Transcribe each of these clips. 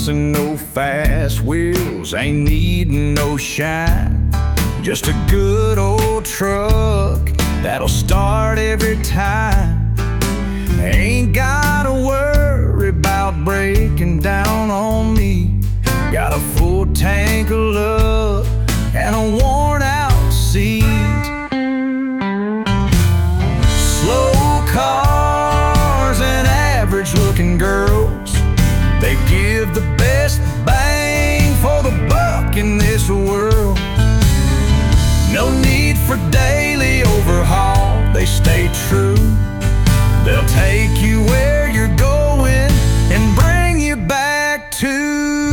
chasing no fast wheels, ain't needing no shine. Just a good old truck that'll start every time. Ain't gotta worry about breaking down on me. Got a full tank of love and a worn out seat. Slow cars and average looking girls, they give the best bang for the buck in this world. No need for daily overhaul, they stay true. They'll take you where you're going and bring you back to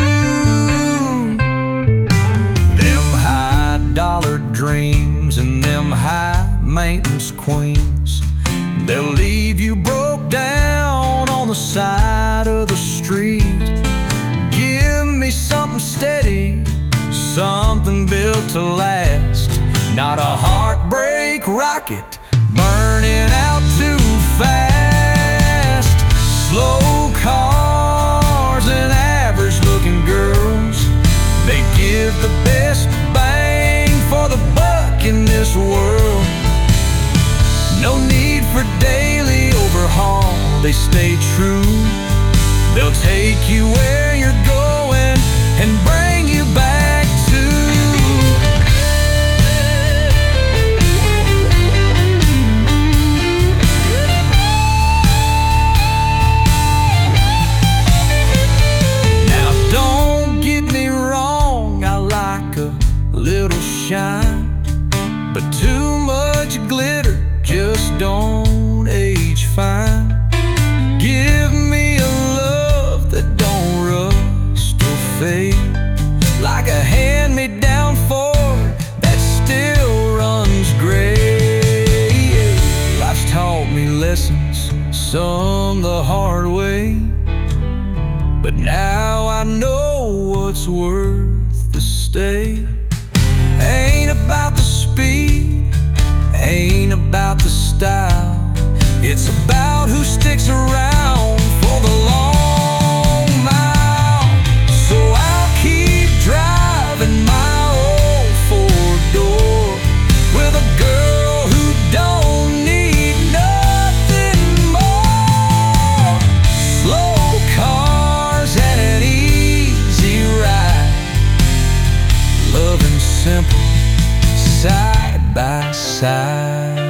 them high dollar dreams and them high maintenance queens. They'll leave you broke down on the side of the street. Give me something steady, something built to last, not a heartbreak rocket burning out too fast. Slow cars and average looking girls, they give the best bang for the buck in this world. No need for daily overhaul, they stay true. They'll take you where you're going and bring you back to little shine, but too much glitter just don't age fine. Give me a love that don't rust or fade, like a hand-me-down Ford that still runs gray. Life's taught me lessons, some the hard way, but now I know what's worth the stay. Ain't about the speed, ain't about the style, it's about who sticks around for the long mile. So I'll keep driving my old four-door with a girl who don't need nothing more. Slow cars and an easy ride, loving simple side by side.